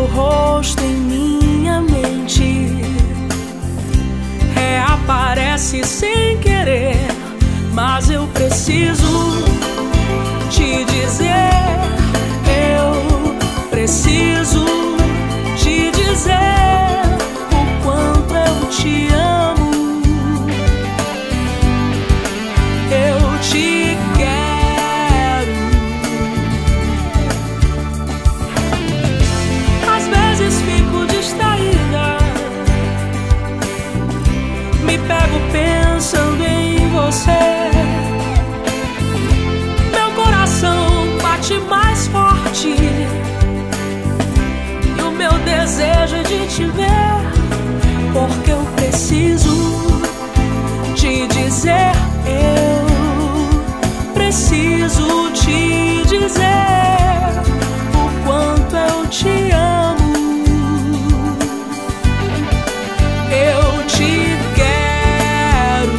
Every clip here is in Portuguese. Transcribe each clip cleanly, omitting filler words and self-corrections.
seu rosto em minha mente reaparece sem querer, mas eu preciso te dizer, eu preciso te dizer o quanto eu te amo. Eu te quero. Às vezes fico distraída, me pego pensando em você. Meu coração bate mais forte e o meu desejo é de te ver, porque eu preciso te dizer, eu preciso te dizer o quanto eu te amo. Eu te quero.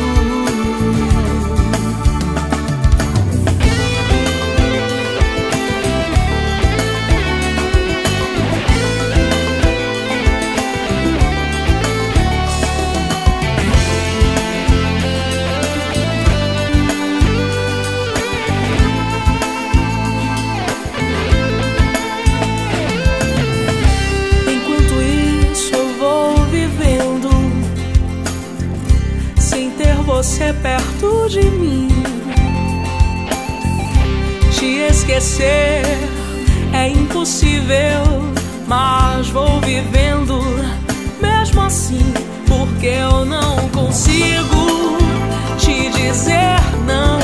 Você perto de mim, te esquecer é impossível, mas vou vivendo mesmo assim, porque eu não consigo te dizer não,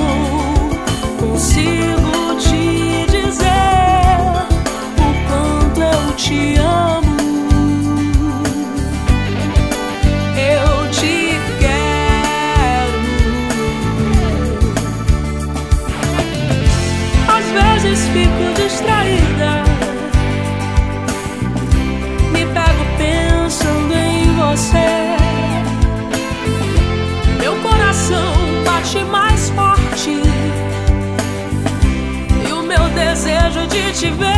consigo te dizer o quanto eu te amo. Fico distraída, me pego pensando em você. Meu coração bate mais forte e o meu desejo de te ver.